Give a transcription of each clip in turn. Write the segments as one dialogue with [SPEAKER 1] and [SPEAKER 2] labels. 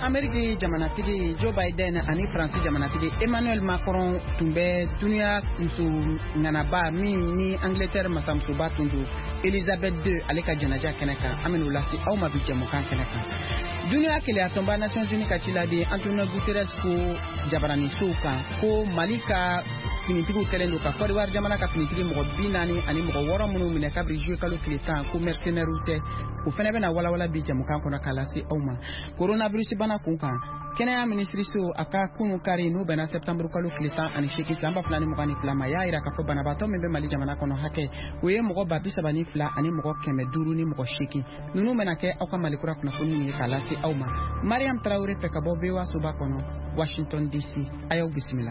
[SPEAKER 1] Amérique jamanatigi Joe Biden ani France jamanatigi Emmanuel Macron tumbe dunia musu nganaba ni Angleterre masamsuba tundu Elizabeth II aleka janaja keneka amenu lasi au mabije mukan keneka dunia kele atomba Nations Unies kachila de Antonio Guterres ko jabarani suka ko Malika finitigu kelendo ka Côte d'Ivoire jamana ka finitigi mo binani ani mo woro munu mine kabri jouer kalo kiletan ko mercenaire route o fene bena wala bi jamukan kono kala si awma coronavirus bana kunkan Kenya ministry so aka kunu kari no bena septembre kalo kiletan ani sheki samba plani mo kani plama ya ira ka fo bana bato membe mali jamana kono hake we mo ba bisaba ni fla ani mo keme duru ni mo sheki nunu menake aka malikura kuna funi ni kala si awma Mariam Traoré pekabo bewa suba kono Washington DC ayo bismillah.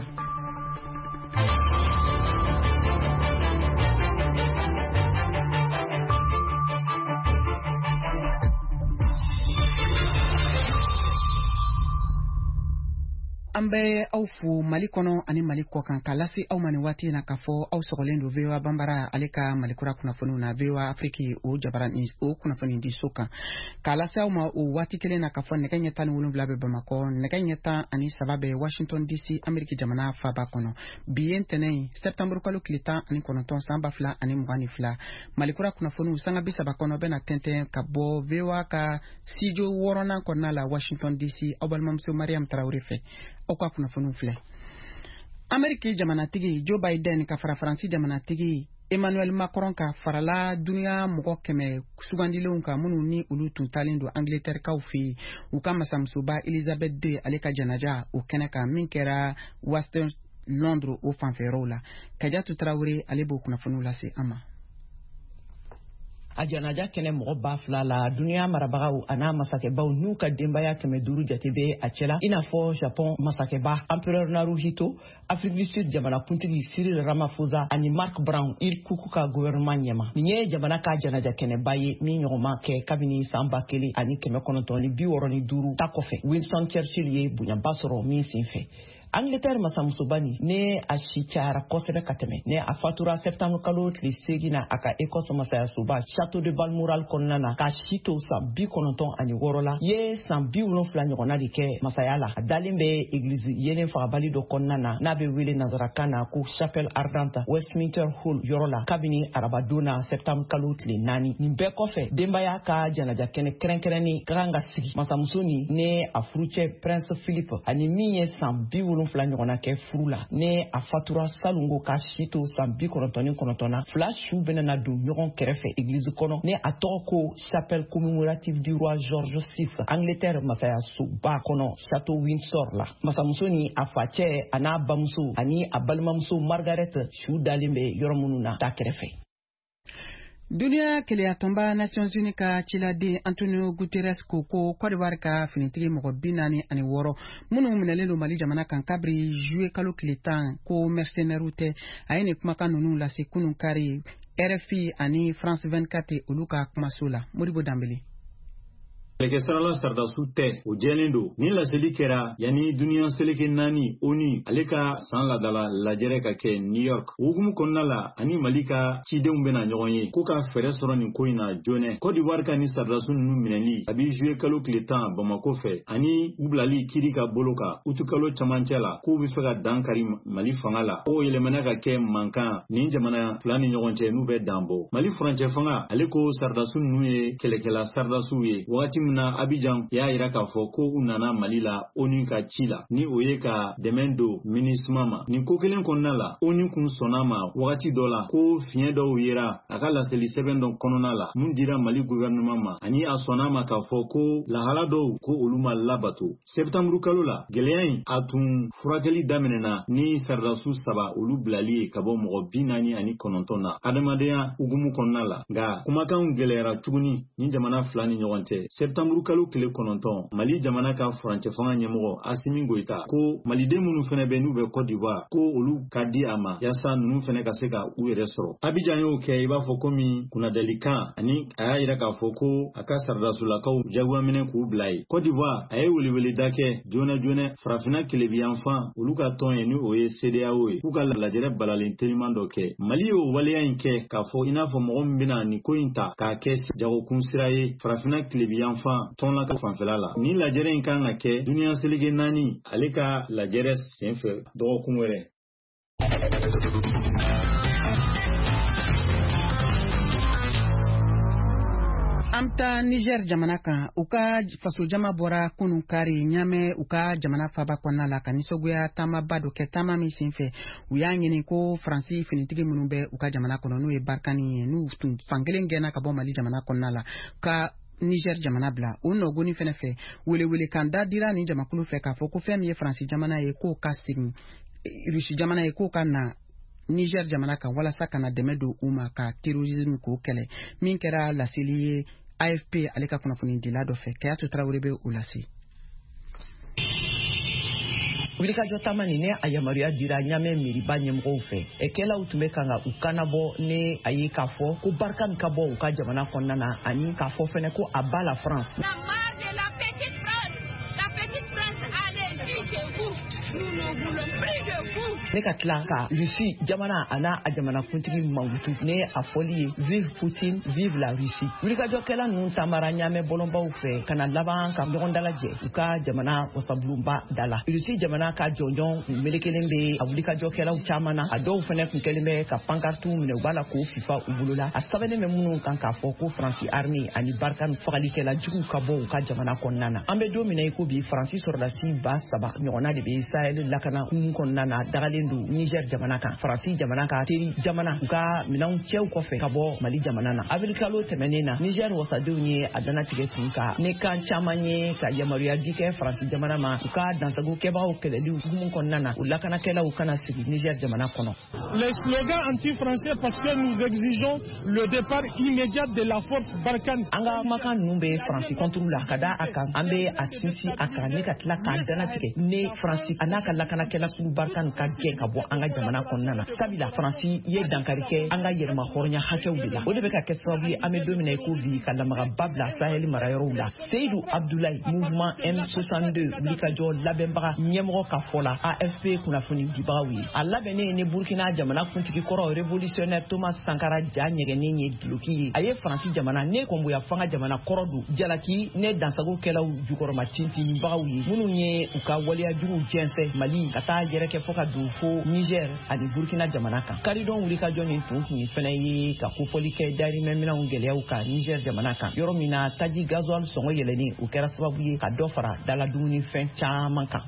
[SPEAKER 1] Ambe au fu malikono ani maliko kan kalasi au maniwati na kafo au sogolendo vewa bambara aleka malikura kuna funu na vewa Afriki o jabarani o kuna funu ndi soka kalasi au ma o wati kele na kafo nekanya tani wulum blabe bamako nekanya ta ani sababe Washington DC Ameriki jamana fa bakono bientene septembre kalo kilita ani kono ton samba fla ani mugani fla malikura kuna funu sanga bisa bakono bena tente kabo vewa ka sijo worona kona la Washington DC au balmamso Mariam Traoré fe okwa kuna funu fle Ameriki jamanatigi Joe Biden ka fara France jamanatigi Emmanuel Macron ka farala dunia moko keme sugandilon ka munu ni ulu tuntalindo Angleterre ka ufi ukama samsuba Elizabeth II aleka janaja ukeneka minkera Western Londres o fanferola Kajatu Traoré alebo kuna funu lase ama
[SPEAKER 2] Ajanaja kene mo bafla la dunia marabagaw ana masakebaw nuka dembaya keme duru jatebe achela inafo Japon masakeba empereur Naruhito Afrique du Sud jamana puntigi Cyril Ramaphosa ani Mark Brown il kukuka gouvernement nyema niye jamana ka janaja kene baye mi nyoma ke kabini samba kele ani keme konontoni biworoni duru takofe Winston Churchill ye bunya basoro mi sinfe Angleterre masamusobani ne ashichara kosebe kateme ne afatura septembre kalo tlisegina aka Écosse masaya suba château de Balmoral konnana ka shito sa bi kononton ani worola ye san bi wolon fla nyona dike masayala dalimbe église yenen fa bali do konnana na be wele nazarakana ku chapelle ardente Westminster Hall yorola kabini arabadona septembre kalo tli nani nimbe kofe dembaya ka janaja kene krenkreni granga sigi masamusoni ne afruche Prince Philippe ani miye san bi wolon fla nyona ke frula ne afatura salungo ka shito sambi konontona flash benana do nyoron kerefe église kono ne atoko chapelle commémorative du roi George VI Angleterre masaya suba kono château Windsor la masamusoni afache ana bamsu ani abalmamsu Margaret shudalimbe yoromununa ta kerefe
[SPEAKER 1] dunia kele atomba Nations Unies ka chilade Antonio Guterres ko Côte d'Ivoire ka finitigi mo binani ani woro munu minalelo mali jamana kan kabri jouer kalo kiletan ko mercenaire route ayene kuma kanunu la sekunu kari RFI ani France 24 uluka kuma sola Modibo Dambeli
[SPEAKER 3] Lekesarala sardasu te o jelindo ni la selikera yani dunia seleke nani oni aleka san la dala la jereka ke New York ugumu konnala ani malika chidem bena nyoye ko ka fere soro ni koina jone Côte d'Ivoire ka ni sardasu nu mineli abi jouer kalo kletan Bamako fe ani ublali kirika boloka utukalo chamanchela ko bi fega dankari mali fangala o elemana ka ke mankan ni jamana plani nyogonche nu be dambo mali franche fanga aleko sardasu nu e kelekela sardasu ye wati na Abidjan ya ira ka fo ko unana malila oni ka chila ni oye ka demendo minismama ni kokelen konnala oni kun sonama wakati dola ko fien do yera akala seli 7 don kononala mundira mali gouvernement ma ani asonama ka fo ko la halado ko uluma labato septembre kalola geleyan atun furakeli damenena ni sardasu saba ulu blali kabo mo binani ani konontona adamadeya ugumu konnala ga kuma kan gelera tuguni ni jamana flani nyonte septembre kalo kile kononton mali jamana ka franche fanga nyemo Assimi Goïta ko mali de munu fene be nu be Côte d'Ivoire ko olu kadi ama yasa nunu fene ka seka u resoro Abidjan yo ke iba foko mi kuna delika ani aya ira ka foko aka sardasula ka jagwa mine ku blai Côte d'Ivoire ay weli dake jona frafina kile bi enfant olu ka ton eni oye CEDEAO ku ka la jere balalen tellement doke mali yo waliya inke ka fo ina fo mo mbina ni ko inta ka ke jago kun siraye frafina kile bi enfant fan tɔnla ka fanfɛla la ni lajɛrɛ in kan ka kɛ duniya seleke 4 ale ka lajɛrɛ senfɛ dɔgɔkun wɛrɛ.
[SPEAKER 1] Amta Niger jamana kan u ka faso jama bɔra kunu kari ɲamɛ u ka jamana faba kɔnɔna la ka nisɔgoya taamaba dɔ kɛ taama min senfɛ u y'a ɲini ko Faransi finitigi minnu bɛ u ka jamana kɔnɔ n'u ye Barkani ye n'u tun fankelen gɛnna ka bɔ Mali jamana kɔnɔna la ka Niger jamana bila o nɔgɔni fɛnɛ fɛ welewele kan da dira ni jamakulu fɛ k'a fɔ ko fɛn min ye Faransi jamana ye k'o ka segin Rusi jamana ye k'o ka na Niger jamana kan walasa kana dɛmɛ don u ma ka terrorisme k'o kɛlɛ min kɛra laseli ye AFP ale ka kunnafoni dila dɔ fɛ Kayatu Traoré bɛ o lase.
[SPEAKER 2] Wulikajɔ taama nin ne a yamaruya dira ɲamɛ miiriba ɲɛmɔgɔw fɛ kɛlaw tun bɛ kan ka u kannabɔ ne a ye k'a fɔ ko Barkani ka bɔ u ka jamana kɔnɔna na ani k'a fɔ fɛnɛ ko a b'a la France. Ne ka tila ka Russie jamana a n'a a jamanakuntigi mankutu ne a fɔli ye vive Poutine vive la Russie. Wulikajɔkɛla ninnu taamara ɲamɛ bɔlɔnbaw fɛ ka na laban ka ɲɔgɔn dalajɛ u ka jamana wasabulonba da la. Russie jamana ka jɔnjɔn melekelen bɛ a wulikajɔkɛlaw caman na a dɔw fɛnɛ kun kɛlen bɛ ka pankartu minɛ u b'a la k'o fifa u bolo la a sɛbɛnnen bɛ minnu kan k'a fɔ ko Faransi armée ani Barkani fagalikɛla jugu ka bɔ u ka jamana kɔnɔna na. An bɛ don min na i ko bi Faransi sɔrɔdasi 3,000 ɲɔgɔnna de bɛ Sahel lakana hukumu kɔnɔna na dagalen don Niger jamana kan. Faransi jamana ka teri jamana u ka minɛnw cɛw kɔfɛ ka bɔ Mali jamana na. Avril kalo tɛmɛnen na Niger wasadenw ye a danatigɛ tun ka ne kan caman ye ka yamaruya di kɛ Faransi jamana ma u ka dansagokɛbagaw kɛlɛli hukumu kɔnɔna na u lakanakɛlaw kana sigi Niger jamana kɔnɔ.
[SPEAKER 4] Les slogans anti-français parce que nous exigeons le départ immédiat de la force Barkhane.
[SPEAKER 2] An ka kumakan ninnu bɛ Faransi kɔnturu la ka da a kan an bɛ a sinsin a kan ne ka tila k'a danatigɛ ne Faransi a n'a ka lakanakɛla sugu Barkhane ka gɛn ka bɔ an ka jamana kɔnɔna na. Sabula Faransi ye dankari kɛ an ka yɛrɛma hɔrɔnya hakɛw de la. O de bɛ ka kɛ sababu ye an bɛ don min na i ko bi ka lamagaba bila Sahel marayɔrɔw la. Seydou Abdoulaye mouvement M62 wulikajɔ labɛnbaga ɲɛmɔgɔ ka fɔ la AFP kunnafoni dibagaw ye. A labɛnnen ne Burkina jamana kuntigi kɔrɔ révolutionnaire Thomas Sankara ja ɲɛgɛnnen ye duloki ye. A ye Faransi jamana ne kɔnboya fanga jamana kɔrɔ don jalaki ne dansagokɛlaw jukɔrɔma tintinbagaw ye minnu ye u ka waleyajuguw jɛnsɛ Mali ka taa yɛrɛkɛ fɔ ka don fo Niger ani Burkina jamana kan. Karidon wulikajɔ nin tun ye fɛnɛ ye ka kofɔli kɛ dayirimɛminɛw gɛlɛyaw kan Niger jamana kan yɔrɔ min na taji gasoil sɔngɔ yɛlɛni o kɛra sababu ye ka dɔ fara dala dumuni fɛn caman kan.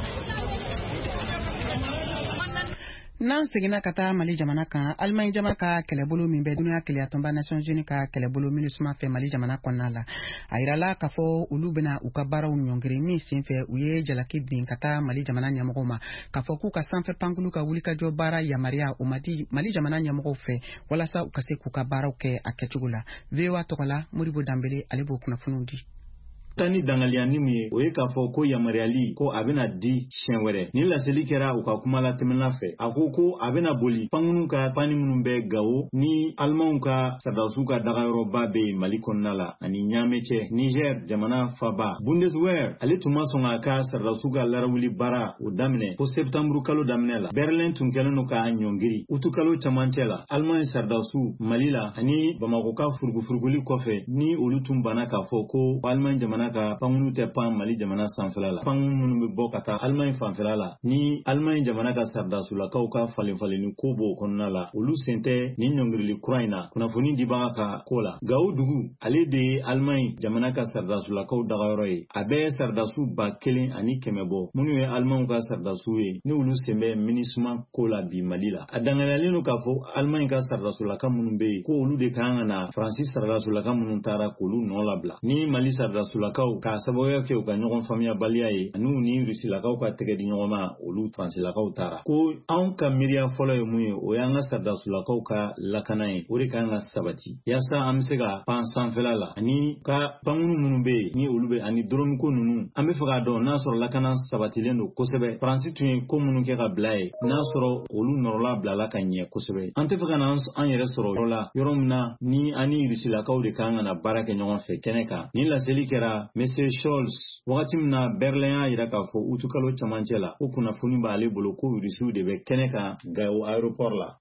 [SPEAKER 1] N'an seginna ka taa Mali jamana kan Allemagne jamana ka kɛlɛbolo min bɛ duniya kɛlɛyatonba Nations Unies ka kɛlɛbolo MINUSMA fɛ Mali jamana kɔnɔna la a yirala k'a fɔ olu bɛna u ka baaraw ɲɔngiri min senfɛ u ye jalaki bin ka taa Mali jamana ɲɛmɔgɔw ma k'a fɔ k'u ka sanfɛ pankulu ka wulikajɔ baara yamaruya o ma di Mali jamana ɲɛmɔgɔw fɛ walasa u ka se k'u ka baaraw kɛ a kɛcogo la. VOA tɔgɔ la Moribo Dambele ale b'o kunnafoniw di.
[SPEAKER 3] Tani dangaliya ni mun ye o ye k'a fɔ ko yamaruyali ko a bɛna di siɲɛ wɛrɛ ni laseli kɛra u ka kuma la tɛmɛna fɛ a ko a bɛna boli pangunu ka pani minnu bɛ Gao ni Alimanw ka sardasiw ka dagayɔrɔba bɛ Mali kɔnɔna la ani Ɲamɛ cɛ Niger jamana faba Bundeswehr ale tun ma sɔn a ka sardasiw ka larawuli baara o daminɛ ko septembre kalo daminɛ la Berlin tun kɛlen don k'a ɲɔngiri utu kalo camancɛ la Allemagne sardasiw Mali la ani Bamako ka furugufuruguli kɔfɛ ni olu tun banna k'a fɔ ko Allemagne jamana ka pangunu tɛ pan Mali jamana sanfɛla la pangunu minnu bɛ bɔ ka taa Allemagne fanfɛla la ni Allemagne jamana ka sardasulakaw ka falenfalenni ko b'o kɔnɔna la olu sen tɛ ni ɲɔngirili kura in na kunnafoni dibaga ka ko la Gao dugu ale de ye Allemagne jamana ka sardasulakaw dagayɔrɔ ye a bɛ sardasu 1,100 bɔ minnu ye Allemagne ka sardasiw ye ni olu sen bɛ MINUSMA ko la bi Mali la a dangaliyalen don k'a fɔ Allemagne ka sardasulaka minnu bɛ yen ko olu de kan ka na Faransi sardasulaka minnu taara k'olu nɔ labila ni Mali sardasulaka ka sababuya kɛ u ka ɲɔgɔn faamuyabaliya ye ani ni Rusilakaw ka tɛgɛ di ɲɔgɔn ma olu Faransilakaw taara ko anw ka miiriya fɔlɔ ye mun ye o y'an ka sardasulakaw ka lakana ye o de kan ka sabati yaasa an bɛ se ka pan sanfɛla la ani ka pangunu minnu bɛ yen ni olu bɛ ani dɔrɔmiko ninnu an bɛ fɛ k'a dɔn n'a sɔrɔ lakana sabatilen don kosɛbɛ Faransi tun ye ko minnu kɛ ka bila ye n'a sɔrɔ olu nɔrɔla bilala ka ɲɛ kosɛbɛ an tɛ fɛ ka na an yɛrɛ sɔrɔ yɔrɔ la yɔrɔ min na ni ani Rusilakaw de kan ka na baara kɛ ɲɔgɔn fɛ kɛnɛ kan ni laseli kɛra Monsieur Scholz wagati min na Berlin y'a yira k'a fɔ utukalo camancɛ la ko kunnafoni b'ale bolo ko Rusiw de bɛ kɛnɛ kan Gao aéroport la.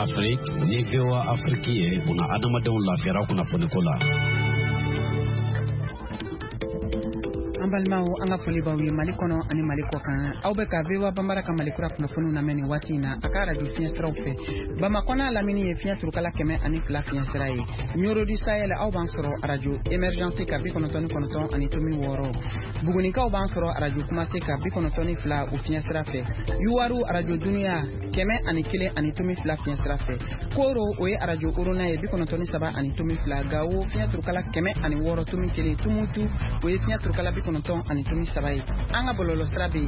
[SPEAKER 5] Afrique ni VOA Afrique ye una adamadenw lafiyara kunnafoniko la.
[SPEAKER 1] Ambalmao anga foliba wi malikono ani maliko kan aube ka vewa bambara ka malikura kunafonu na meni wati na akara du fienstra ufe bama kona lamini ye fienstra kala keme ani fla fienstra ye nyoro du sahel au bansoro radio emergence ka bi konoton ani tomi woro buguni ka au bansoro radio kumase ka bi konotoni fla u fienstra fe yuwaru radio dunia keme ani kile ani tomi fla fienstra fe koro oye radio uruna ye bi konotoni saba ani tomi fla gawo fienstra kala keme ani woro tomi kile tumutu oye fienstra kala bi ton ani tumi sabai anga bololo strabi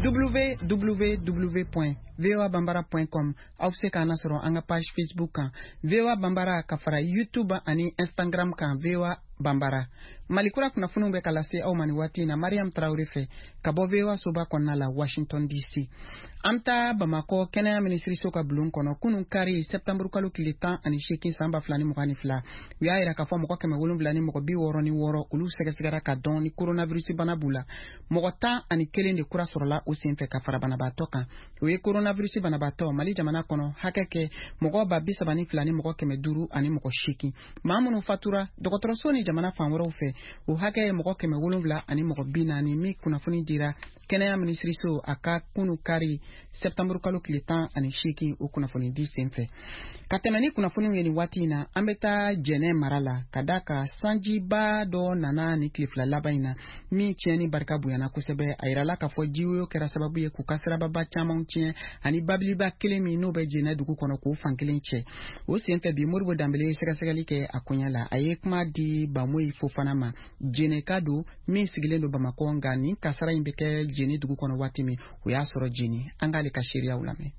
[SPEAKER 1] www.voabambara.com au se kana soro anga page Facebook kan VOA Bambara kafara YouTube ani Instagram kan VOA Bambara malikura kuna funu be kalase au maniwati na Mariam Traoré fe kabo VOA soba konna la Washington DC amta Bamako Kenya Ministry soka bulun kono kunun kari September kalu kilitan ani sheki samba flani mugani fla wiya ira ka fo moko keme wolum blani moko bi woro ni woro ulu segasegara ka don ni coronavirus bana bula moko ta ani kelen de kura sorola o senfe ka fara bana batoka we coronavirus bana bato mali jamana kono hakeke moko ba bisabani flani moko keme duru ani moko sheki mamunu fatura dokotoro soni jamana fanworo fe o hake moko keme wolum bla ani moko bina ni mi kuna funi dira Kenya Ministry so aka kunu kari September kalu kilitan ani sheki o kuna funi di senfe katemani kuna funi yeni wati na ambeta jene marala kadaka sanji ba do nana ni klifla labaina mi cheni barka buyana kusebe airala ka fo jiwo kera sababu ye kukasira baba chama unchie ani babli ba kilemi no be jene dugu kono ku fankilin che o senfe bi murbo dambele sega like akunyala ayekma di bamoi fofanama jene kado mi sigilendo Bamako ngani kasara imbeke jene dugu kono watimi o ya soro jini angale ka sheria ulame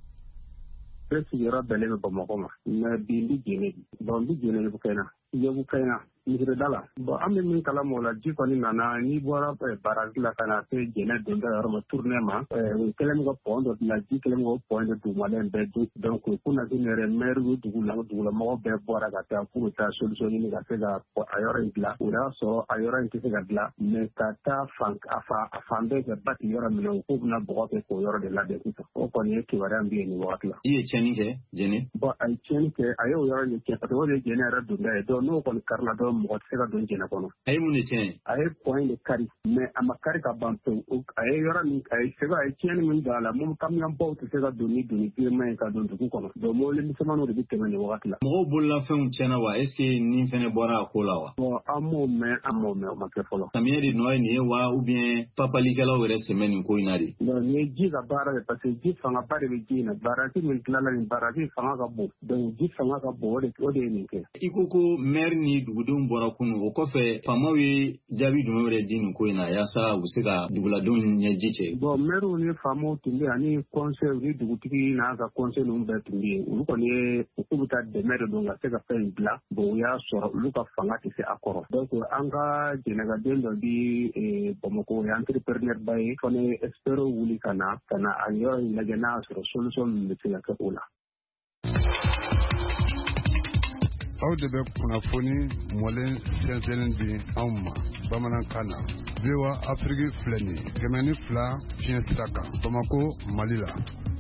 [SPEAKER 6] Pesi yora bele Bamako ma na bindi jene bambi jene bukena yebu kaina Mr. Dala, but I'm in Kalamola, Jikoni Nana, Nibora, Barazila, Kana, Jena, Dunda, Tournema, we tell him go pond of La Jikelemo pointed to Malan Bedu, Don Kuna Dinner and Meru, Dulamo, Beboragata, Puta, Solution, Gasega, Ayora Gla, also Ayora and Tisagla, Mekata, Funk, Afa, Fande, but Yora Milo, Ubna, Bote, Koyor de la Desita, open it to Arambi and Water.
[SPEAKER 3] Ye Chening, Jenny?
[SPEAKER 6] But I change, I already kept all the general do I don't know on Carnado. What sega don jena kono
[SPEAKER 3] ay mun chen
[SPEAKER 6] ay point de kari me amakari ka bantu ay yora ni ay sega ay chen mun dala mum kam yam bo sega doni pe me ka don du kono do mo le misama no de bitte me wakati la
[SPEAKER 3] mo bulla fe un chena wa est ce que ni fene bora kola wa
[SPEAKER 6] bo amo me ma ke folo
[SPEAKER 3] tamiri no ni wa ou bien papa likala were semaine ko inari
[SPEAKER 6] no ni jiga bara de parce que ji fanga bare be jina bara ti min klala ni bara ti fanga ka bo donc ji fanga ka bo de ni ke
[SPEAKER 3] ikoko mer ni dugudum bora kunu o kofe famawi jabi dumere dinu ko ina yasa usika dugula don nyejiche
[SPEAKER 6] bo meru ni famo tumbe ani conseil ni dugutiki na ka conseil no be tumbe uko ni ukubuta de meru donga seka fen bla bo ya so luka fanga ti se akoro donc anga jenaga dendo di Bamako ya entrepreneur bay fone espero wuli kana ayo lagena solution le tila ka ula
[SPEAKER 7] aw de bɛ kunnafoni mɔlen sɛnsɛnlen di anw ma bamanankan na VOA Afrique filɛ nin ye 102 fiɲɛ sira kan Bamako Mali la.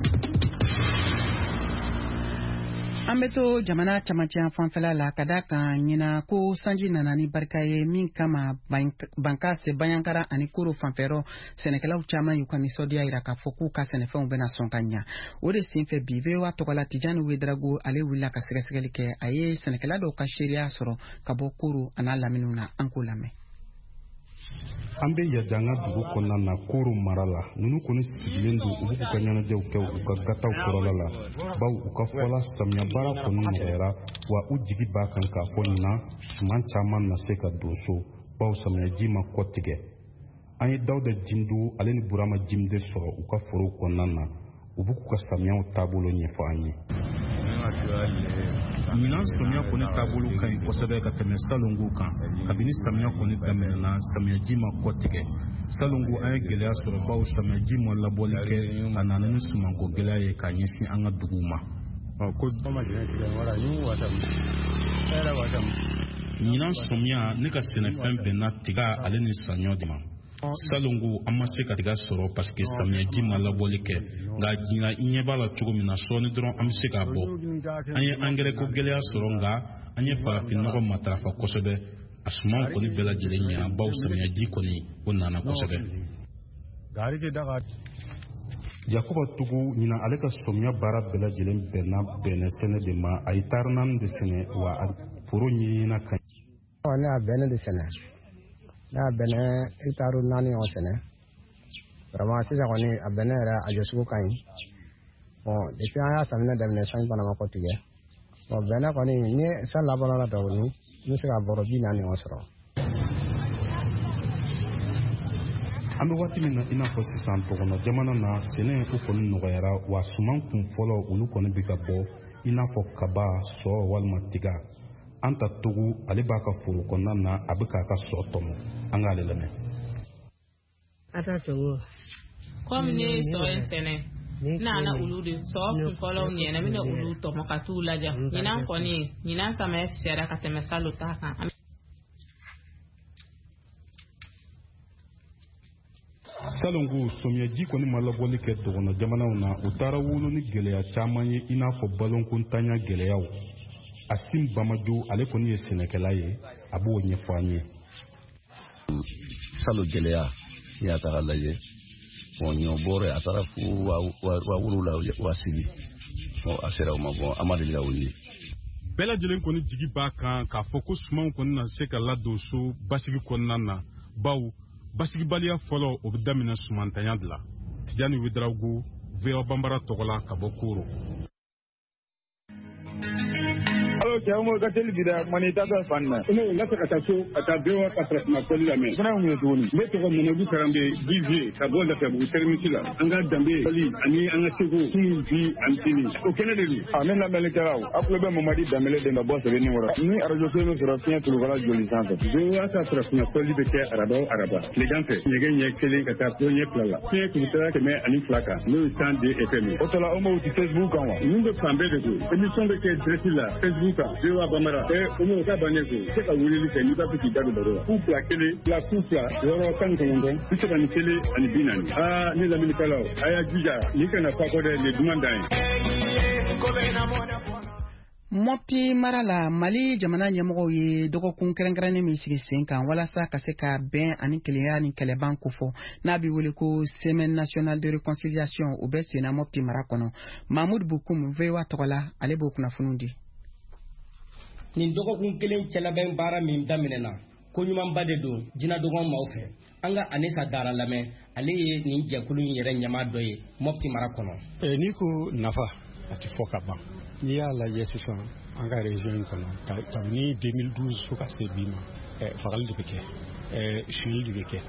[SPEAKER 1] Ambeto jamana chamacha fanfela la kadaka nyina ko sanji nanani barka ye min kama banka se bayankara ani kuro fanfero senekela uchama yukani sodia iraka foku ka senefe bena sonkanya ode sinfe bive wa tokola tijani wedrago ale willa ka segelike aye senekela do ka sheria soro kabo kuru ana laminuna ankulame
[SPEAKER 8] an bɛ yadanga dugu kɔnɔna na Koro mara la ninnu kɔni sigilen don u b'u ka ɲɛnajɛw kɛ u ka gataw kɔrɔla la baw u ka fɔla samiya baara kɔni nɔgɔyara wa u jigi b'a kan k'a fɔ nin na suman caman na se ka don so baw samiyaji ma kɔtigɛ an ye Dawuda Jindu ale ni Burama Jimde sɔrɔ u ka forow kɔnɔna na u b'u ka samiyaw taabolo ɲɛfɔ an ye.
[SPEAKER 9] Ɲinan samiya kɔni taabolo ka ɲi kosɛbɛ ka tɛmɛ salongo kan kabini samiya kɔni daminɛna samiyaji ma kɔtigɛ salongo an ye gɛlɛya sɔrɔ bawo samiyaji ma labɔli kɛ a nana ni sumanko gɛlɛya ye k'a ɲɛsin an ka duguw ma ɲinan samiya ne ka sɛnɛfɛn bɛnna tiga ale ni saɲɔ de ma salongo an ma se ka tiga sɔrɔ parce que samiyaji ma labɔli kɛ nka jinɛ ɲɛ b'a la cogo min na sɔɔni dɔrɔn an bɛ se k'a bɔ an ye angɛrɛ ko gɛlɛya sɔrɔ nka an ye farafinnɔgɔ matarafa kosɛbɛ a sumaw kɔni bɛɛ lajɛlen ɲɛna bawo samiyaji kɔni o nana kosɛbɛ.
[SPEAKER 8] Yakuba Tugu ɲina ale ka sɔmiya baara bɛɛ lajɛlen bɛnna bɛnɛ sɛnɛ de ma a ye taari 4 de sɛnɛ wa a foro ɲɛɲina ka ɲi.
[SPEAKER 10] Ne y'a bɛnɛ de sɛnɛ ne y'a bɛnɛ hectare 4 ɲɔgɔn sɛnɛ vraiment sisan kɔni a bɛnɛ yɛrɛ a jɔ sugu ka ɲi bon depuis an y'a saminɛ daminɛ sanji fana ma kɔtigɛ bon bɛnɛ kɔni ni san laban la dɔɔni n bɛ se ka bɔrɔ 40 ɲɔgɔn sɔrɔ.
[SPEAKER 8] An bɛ waati min na i n'a fɔ sisan dɔgɔnɔ jamana na sɛnɛ o kɔni nɔgɔyara wa suman kun fɔlɔ olu kɔni bɛ ka bɔ i n'a fɔ kaba sɔ walima tiga an ta Togo ale b'a ka foro kɔnɔna na a bɛ k'a ka sɔ tɔmɔ an k'ale lamɛn.
[SPEAKER 11] A ta Togo komi ne ye sɔ in sɛnɛ n'ana olu de sɔ kun fɔlɔw ɲɛna mina olu tɔmɔ ka t'u lajɛ ɲinan kɔni ɲinan samiyɛ fisɛra ka tɛmɛ salo ta kan.
[SPEAKER 8] Salongo sɔmiyaji kɔni ma labɔli kɛ dɔgɔnɔ jamanaw na u taara wolo ni gɛlɛya caman ye i n'a fɔ balokontanya gɛlɛyaw. Asim Bamajo ale kɔni ye sɛnɛkɛla ye a b'o ɲɛfɔ an ye.
[SPEAKER 12] Salo gɛlɛya n'i y'a ta k'a lajɛ bon ɲɔ bɔrɛ a taara fo 7,000 bon a sera o ma bon an ma deli ka o ye.
[SPEAKER 9] Bɛɛ lajɛlen kɔni jigi b'a kan k'a fɔ ko sumanw kɔni na se ka ladon so basigi kɔnɔna na bawo basigibaliya fɔlɔ o bɛ daminɛ sumantanya de la. Tijani Wederawogo VOA Bambara tɔgɔla ka bɔ Koro.
[SPEAKER 6] Alo cɛ mo ka teli bida mani ta ta fanna ne la ka taa so ka taa bewa ka traitement ko la men fana mun tuguni ne tɔgɔ Mamadu Karambe Divier ka bɔ da Bugu termiti la an ka dambe kali ani an ka sego kun bi an tini o kɛnɛ de bi a ne lamɛnni kɛlaw a kulo bɛ Mamadi Dambele de na bɔ sɛbɛn ni wara ni radio so min sɔrɔ fiɲɛ tulukala joli sanfɛ bewa ka traitement ko bɛ kɛ araba tilegan fɛ ɲɛgɛn ɲɛ kelen ka taa ɲɛ fila la fiɲɛ tulukala 100 kan n'o ye 102 FM o tɔla o ma uti Facebook kan wa ninnu bɛ fan bɛɛ de ko émission bɛ kɛ direct la Facebook Bewa Bambara umu ka bannen ko se ka wulili kɛ n'i b'a fɛ k'i da don baro la ku fila kelen fila ku fila yɔrɔ 19 41 ani 40 ne lamɛnnikɛlaw a y'a jija n'i kana fa kɔ dɛ nin duman dan ye.
[SPEAKER 1] Mopti mara la Mali jamana ɲɛmɔgɔw ye dɔgɔkun kɛrɛnkɛrɛnnen min sigi sen kan walasa ka se ka bɛn ani kelenya ni kɛlɛban kofɔ n'a bɛ wele ko Semaine nationale de réconciliation o bɛ senna Mopti mara kɔnɔ. Mahmoud Boukoum VOA tɔgɔla ale b'o kunnafoniw di.
[SPEAKER 13] Nin dɔgɔkun kelen cɛlabɛn baara min daminɛna ko ɲumanba de don jina dɔgɔn maaw fɛ an ka Anisa Dara lamɛn ale ye nin jɛkulu in yɛrɛ ɲɛmaa dɔ ye Mopti mara kɔnɔ.
[SPEAKER 14] N'i ko nafa a tɛ fɔ ka ban n'i y'a lajɛ sisan an ka région in kɔnɔ kabini 2012 fo ka se bi ma fagali de bɛ kɛ suyili de bɛ kɛ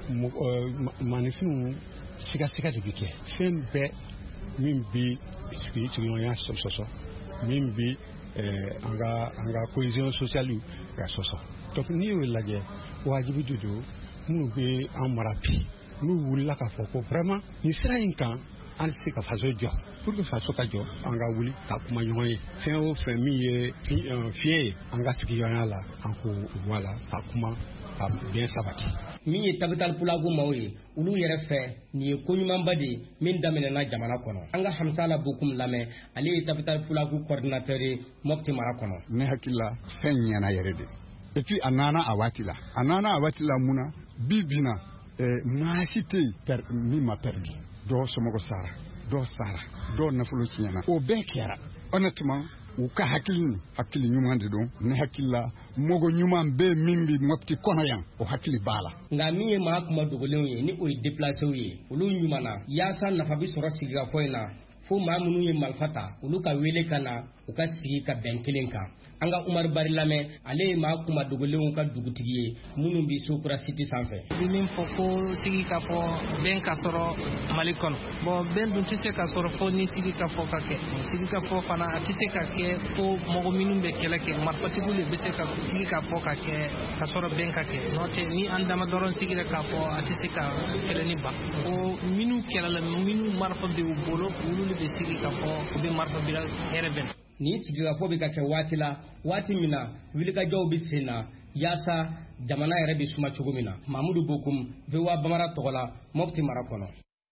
[SPEAKER 14] maanifinw sigasɛgɛ de bɛ kɛ fɛn bɛɛ min bɛ sigiɲɔgɔnya sɔsɔ min bɛ an ka cohésion sociale ka sɔsɔ donc n'i y'o lajɛ wajibi de don minnu bɛ an mara bi n'u wulila k'a fɔ ko vraiment nin sira in kan an tɛ se ka faso jɔ pour que faso ka jɔ an ka wuli ka kuma ɲɔgɔn ye fɛn o fɛn min ye fiɲɛ ye an ka sigiɲɔgɔnya la an k'o bɔ a la ka kuma ka bɛn sabati.
[SPEAKER 13] Min ye Tabital Pulago maaw ye olu yɛrɛ fɛ nin ye ko ɲumanba de ye min daminɛna jamana kɔnɔ an ka Hamsala Bokum lamɛn ale ye Tabital Pulago coordinateur ye Mopti mara kɔnɔ.
[SPEAKER 15] Ne hakili la fɛn ɲɛna yɛrɛ de et puis a nana a waati la mun na bi bi na maa si tɛ yen min ma perdu dɔw somɔgɔ sara dɔw sara dɔw nafolo tiɲɛna o bɛɛ kɛra honnêtement u ka hakili ɲuman de don ne hakili la mɔgɔ ɲuman bɛ min bi Mopti kɔnɔ yan o hakili b'a la.
[SPEAKER 13] Nka min ye maa kuma dogolenw ye ni o ye déplacés ye olu ɲumana yaasa nafa bɛ sɔrɔ sigikafɔ in na fo maa minnu ye marifa ta olu ka wele ka na u ka sigi ka bɛn kelen kan an ka Umar Bari lamɛn ale ye maa kuma dogolenw ka dugutigi ye minnu bɛ Sokura City sanfɛ.
[SPEAKER 16] Bi min fɔ ko sigikafɔ bɛn ka sɔrɔ Mali kɔnɔ bon bɛn dun tɛ se ka sɔrɔ fo ni sigikafɔ ka kɛ sigikafɔ fana a tɛ se ka kɛ fo mɔgɔ minnu bɛ kɛlɛ kɛ marifatigiw de bɛ se ka sigikafɔ ka kɛ ka sɔrɔ bɛn ka kɛ n'o tɛ ni an dama dɔrɔn sigira k'a fɔ a tɛ se ka kɛlɛ ni ban o minnu kɛlɛla minnu marifa bɛ u bolo olu de bɛ sigi ka fɔ u bɛ marifa bila hɛrɛ bɛn.
[SPEAKER 13] Ni sigikafɔ bɛ ka kɛ waati la waati min na wulikajɔw bɛ sen na yaasa jamana yɛrɛ bɛ suma cogo min na. Mamudu Bokum, VOA Bambara tɔgɔ la, Mopti mara kɔnɔ.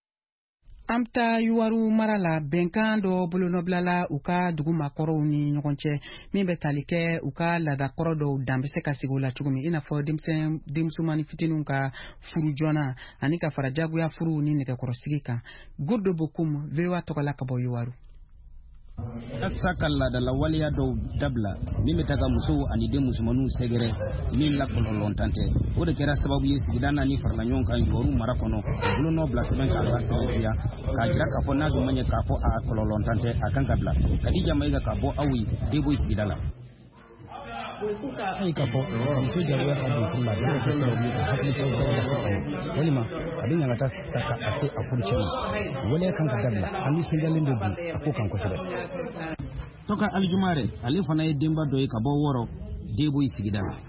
[SPEAKER 1] Amta Yuwaru mara la bɛnkan dɔ bolonɔbilala u ka dugumakɔrɔw ni ɲɔgɔn cɛ min bɛ tali kɛ u ka laadakɔrɔ dɔw dan bɛ se ka sigi o la cogo min i n'a fɔ denmusomani fitininw ka furu joona ani ka fara jagoya furu ni nɛgɛkɔrɔsigi kan. Godo Bokum, VOA tɔgɔ la ka bɔ Yuwaru.
[SPEAKER 17] Asa ka laadala waleya dɔw dabila min bɛ taga musow ani den musomanninw sɛgɛrɛ min la kɔlɔlɔntan tɛ. O de kɛra sababu ye sigida naani farala ɲɔgɔn kan Yuwaru mara kɔnɔ bolonɔ bila sɛbɛn k'a la sɛbɛntiya k'a jira k'a fɔ n'a dun ma ɲɛ k'a fɔ a kɔlɔlɔntan tɛ a kan ka bila. Kadija Mayiga ka bɔ aw ye Deboyi sigida la.
[SPEAKER 10] Ai ka fɔ muso jagoya ka don furu la bɛ kɛ sababu ye ka hakili cɛw ka wasa walima a bɛ ɲagata ta ka a se a furu cɛ ma. Waleya kan ka dabila an nisɔndiyalen dɔ bi a ko kan kosɛbɛ.
[SPEAKER 17] Tɔka Alijumare ale fana ye denba dɔ ye ka bɔ Wɔrɔ Deboyi sigida la.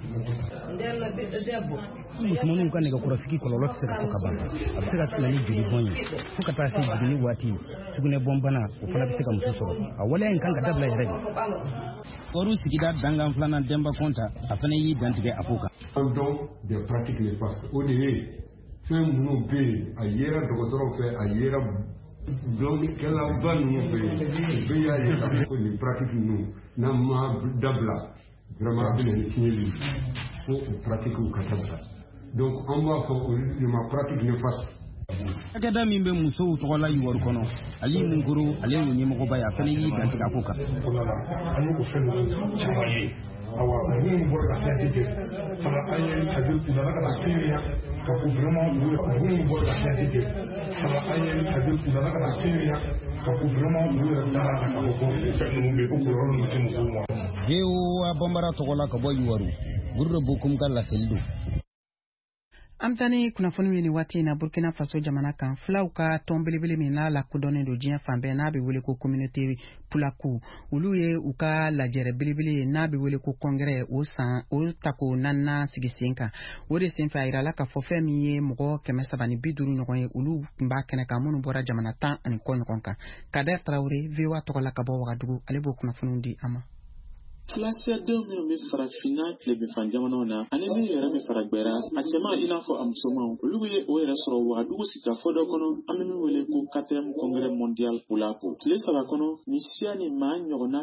[SPEAKER 10] Musomanninw ka nɛgɛkɔrɔsigi kɔlɔlɔ tɛ se ka fɔ ka ban. A bɛ se ka tila ni joli bɔn ye fo ka taa se jiginni waati sugunɛbɔnbana o fana bɛ se ka muso sɔrɔ. A waleya in kan ka dabila yɛrɛ de.
[SPEAKER 17] Wɔrɔ sigida dangan filanan Demba Kɔnta a fana y'i dantigɛ a ko kan.
[SPEAKER 18] Donc des pratiques néfastes. O de ye fɛn minnu bɛ yen a yera dɔgɔtɔrɔw fɛ a yera dɔnnikɛlaba ninnu fɛ yen bɛɛ y'a ye k'a fɔ ko nin pratique ninnu n'an ma dabila vraiment a bɛ na ni tiɲɛli fo o pratiquew ka dabila. Donc an b'a fɔ olu de ma pratique néfaste.
[SPEAKER 17] Akada min bɛ musow tɔgɔ la Yuwaru kɔnɔ Ali Munkuru ale y'o ɲɛmɔgɔba ye a fana y'i dantigɛ a ko kan.
[SPEAKER 18] An y'o fɛn ninnu caman ye awa minnu bɔra ka fɛn tigɛ fana an ye c'est-à-dire u nana ka na kɛnɛya ka fɔ vraiment minnu bɔra ka fɛn tigɛ fana an ye c'est-à-dire u nana ka na kɛnɛya ka fɔ vraiment u yɛrɛ nana ka fɔ ko fɛn ninnu bɛ yen ko kɔlɔlɔ ninnu tɛ musow ma.
[SPEAKER 17] VOA Bambara tɔgɔ la ka bɔ Yuwaru Godo Bokum ka laseli don.
[SPEAKER 1] Amtani kunnafoni ye ni waati in na Burkina Faso jamana kan filaw ka tɔn belebele min n'a lakodɔnnen don diɲɛ fan bɛɛ n'a bɛ wele ko communauté Pulaku olu ye u ka lajɛrɛ belebele n'a bɛ wele ko congrès o tako naaninan sigi sen kan o de senfɛ a yirala k'a fɔ fɛn min ye mɔgɔ 350 ɲɔgɔn ye olu tun b'a kɛnɛ kan minnu bɔra jamana 10 ani kɔ ɲɔgɔn kan. Kader Traoré VOA tɔgɔ la ka bɔ Wagadugu ale b'o kunnafoniw di a ma.
[SPEAKER 19] Filasiyadenw minnu bɛ farafinna tilebinfan jamanaw na ani min yɛrɛ bɛ fara gbɛra a cɛman i n'a fɔ a musomanw olu bɛ o yɛrɛ sɔrɔ Wagadugu sigikafɔ dɔ kɔnɔ an bɛ min wele ko 4e congrès mondial Pulaku. Tile 3 kɔnɔ ni siya ni maa ɲɔgɔnna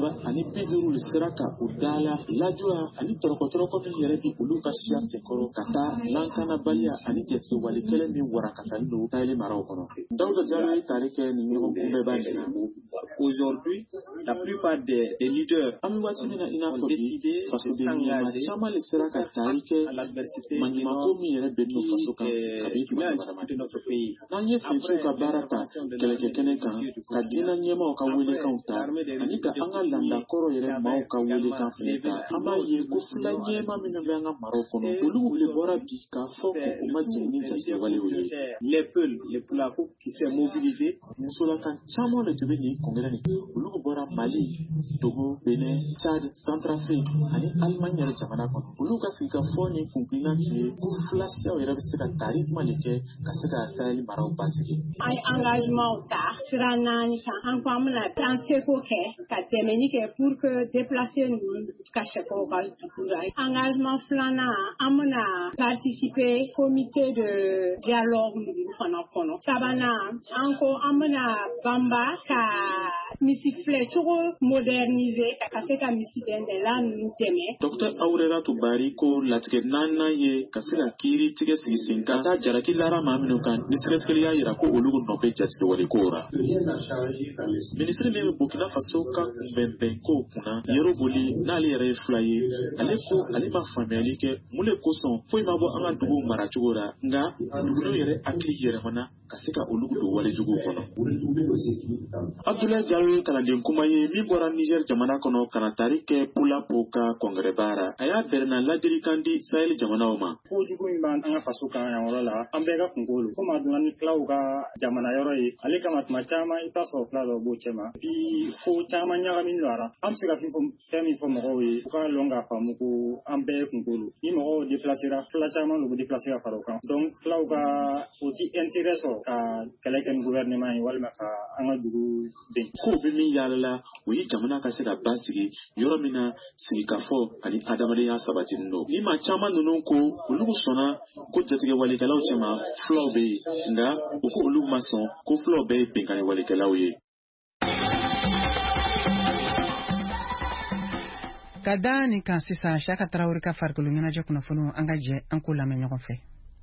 [SPEAKER 19] 350 de sera ka o dala lajoya ani tɔrɔkɔtɔrɔkɔ min yɛrɛ bi olu ka siya senkɔrɔ ka taa lankanabaliya ani jɛtigɛ wale kɛlɛ min warakatalen don Tahele maraw kɔnɔ. Dawuda Jalo ye tari kɛ nin ɲɔgɔn kunbɛnba in na. Aujourd'hui, la plupart des leaders waati min na i n'a fɔ bi faso bɛ ɲɛma caman le sera ka tari kɛ maɲumako min yɛrɛ bɛ to faso kan kabi tuma adamadenya. N'an ye finitiw ka baara ta kɛlɛkɛ kɛnɛ kan ka diinɛ ɲɛmaw ka welekanw ta ani ka an ka landakɔrɔ yɛrɛ maaw ka welekan fɛnɛ ta an b'a ye ko fila ɲɛma minnu bɛ an ka maraw kɔnɔ olu de bɔra bi k'a fɔ ko u ma jigin ni jatigɛwalew ye. Les Peuls, les Pulaku qui s'est mobilisé musolaka caman de tun bɛ nin congrès nin olu bɔra Mali, Togo, Benin, Tchad, Centrafrique ani Allemagne yɛrɛ jamana kɔnɔ olu ka sigikafɔ ni kunkilenna tun ye ko filasiyaw yɛrɛ bɛ se ka tari kuma le kɛ ka se ka Sahel maraw basigi.
[SPEAKER 20] An ye engagement ta sira 4 kan an ko an bɛna an seko kɛ ka dɛmɛni kɛ pour que déplacer ninnu ka se k'o ka dugu la. Engagement 2nan an bɛna participer comité de dialogue ninnu fana kɔnɔ. 3nan an ko an bɛna banba ka misi filɛ cogo moderniser ka se ka misi dɛndɛnla ninnu dɛmɛ.
[SPEAKER 19] Dr Aurera Tubari ko latigɛ 4nan ye ka se ka kiiri tigɛ sigi sen ka taa jaraki lara maa minnu kan ni sɛgɛsɛgɛli y'a yira ko olu nɔ bɛ jatigɛ wale ko ra. Ministre min bɛ Burkina Faso ka kunbɛnbɛn kow kunna Yero Boli n'ale yɛrɛ ye fila ye ale ko ale ma faamuyali kɛ mun de kosɔn foyi ma bɔ an ka duguw maracogo la nka dugudenw yɛrɛ hakili yɛlɛmana ka se ka olu don walejuguw kɔnɔ. Abdoulaye Diallo ye kalanden kuma ye min bɔra Niger jamana kɔnɔ ka na tari kɛ Pulaku ka congrès baara a y'a bɛrɛnna ladilikan di Sahel jamanaw ma.
[SPEAKER 21] Kojugu min b'an ka faso kan yan yɔrɔ la
[SPEAKER 6] an bɛɛ ka kunkolo komi a donna ni filaw ka jamana yɔrɔ ye ale kama tuma caman i t'a sɔrɔ fila dɔ b'o cɛ ma bi ko caman ɲagamin don a la an bɛ se ka fɛn min fɔ mɔgɔw ye u k'a lɔn k'a faamu ko an bɛɛ ye kunkolo ni mɔgɔw déplacera fila caman u bɛ déplacer ka fara o kan donc filaw ka o ti intérêt sɔrɔ ka kɛlɛ kɛ ni gouvernement ye walima ka an ka dugu den
[SPEAKER 19] kow bɛ min yaala la o ye jamana ka se ka basigi yɔrɔ min na sigikafɔ ani adamadenya sabatinin don ni maa caman ninnu ko olu sɔnna ko jatigɛ walekɛlaw cɛma filaw bɛ yen nka u ko olu ma sɔn ko filaw bɛɛ ye bɛnkanni walekɛlaw ye.
[SPEAKER 1] Ka da nin kan sisan Siyaka Tarawele ka farikolo ɲɛnajɛ kunnafoniw an ka jɛ an k'o lamɛn ɲɔgɔn fɛ.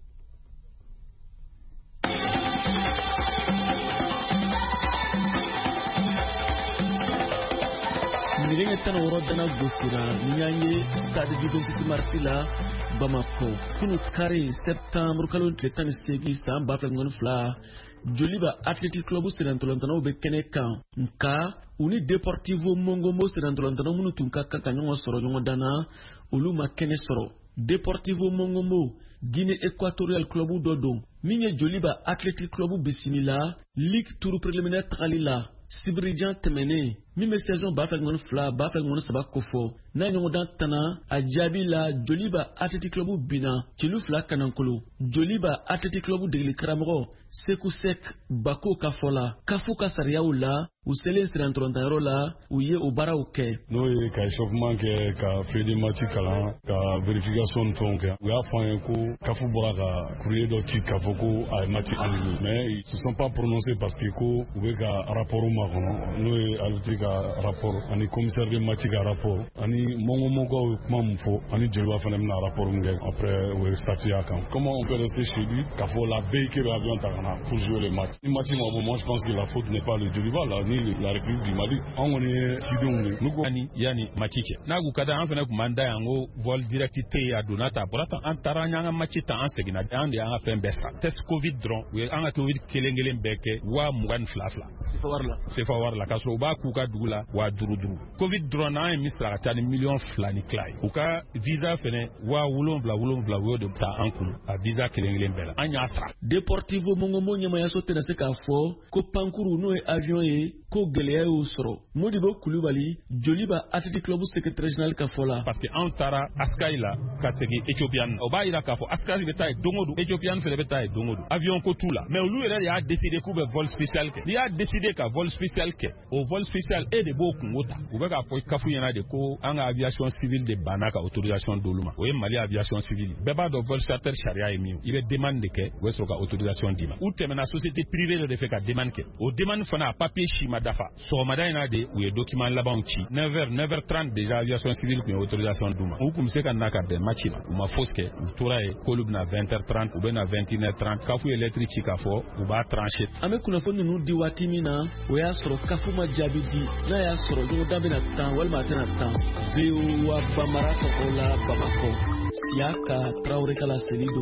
[SPEAKER 21] Mirenga tan woro dana gosira nyange stade du 26 mars la Bamako kunu kare septembre kalon tretan segi sam ba fa ngon fla Joliba Athletic Club Sirantolantana be kene kan nka uni Deportivo Mongomo Sirantolantana munu tunka kan nyongo soro nyongo dana ulu ma kene soro Deportivo Mongomo Guinée Équatoriale Club dodo minye Joliba Athletic Club bisimila Ligue tour préliminaire Tralila Sibirijan temene mime saison ba fa ngon fla ba fa ngon saba kofo na nyongo dan tana a jabi la Joliba Athletic Club bina cilu fla kanankolo Joliba Athletic Club de Karamogo Sekou Sek Bako Kafola Kafu Kasariyaou la ou Selen Sirantolantana la ou ye o bara o ke
[SPEAKER 18] no ye ka échauffement ke ka fedi match kalan ka vérification ton ke ou ya fan ko Kafu bora ka courrier do ti Kafu ko a match annulé mais ils se sont pas prononcés parce que ko ou ka rapport ma kono no ye alti ka rapport ani commissaire de match ka rapport ani mongo ko mamfo ani Joliba fana na rapport nge après ou statut kan comment on peut rester chez lui Kafu la veille que l'avion takana pour jouer le match le match moi je pense que la faute n'est pas le Joliba là ni la République du Mali on est sidon nous
[SPEAKER 22] ani yani match na gu kada an fana kumanda yango vol direct te ya donata brata an taranya nga match ta an segina an de an fa besa test covid dron we an covid kelengelen beke wa mugan flafla c'est fa warla kaso ba ku ka dugula wa duruduru covid dron na en misra ta ni million flani clay u ka visa fene wa wulon vla wo de ta an kulu a visa kelengelen bela an ya asra
[SPEAKER 21] Deportivo Mongomo nyama ya sote na se ka fo ko pankuru no e avion e ko geleya o soro Modibo Kulubali Joliba Athletic Club secrétaire général ka fola
[SPEAKER 22] parce que en tara askaila ka segi Ethiopian o ba ira ka fo askari beta e dongodu Ethiopian fele beta e dongodu avion ko tula mais lui il a décidé ko be vol spécial ke il a décidé ka vol spécial ke o vol spécial e de boku ngota o be ka fo kafu yana de ko an aviation civile de banaka autorisation doluma o e Mali aviation civile beba do vol charter charia e mi il be demande ke weso ka autorisation dima ou temena société privée de fait ka demande ke o demande fana papier chima dafa so madaina de ou document laban ci 9h30 déjà aviation civile qui autorisation duma ou comme c'est kan naka de machina ou ma foske ou tora e kolub na 20h30 ou ben na 21h30 kafu électrique ci kafo ou ba trancher
[SPEAKER 21] ame kuna fonu nu diwati mina o ya soro kafu ma jabidi na ya soro do dabe na tan wal ma tan tan veo wa bamara ko la Bamako Siyaka Tarawele kala selido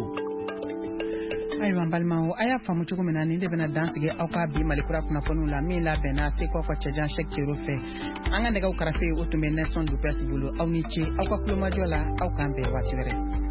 [SPEAKER 1] ayiwa balimaw a y'a faamu cogo min na nin de bɛna dansigi aw ka bi malikura kunnafoniw la min labɛnna seko ka cɛjan Sɛki Cero fɛ an ka nɛgɛw karafe o tun bɛ Nelson Dupes bolo aw ni ce aw ka kulomajɔ la aw k'an bɛn waati wɛrɛ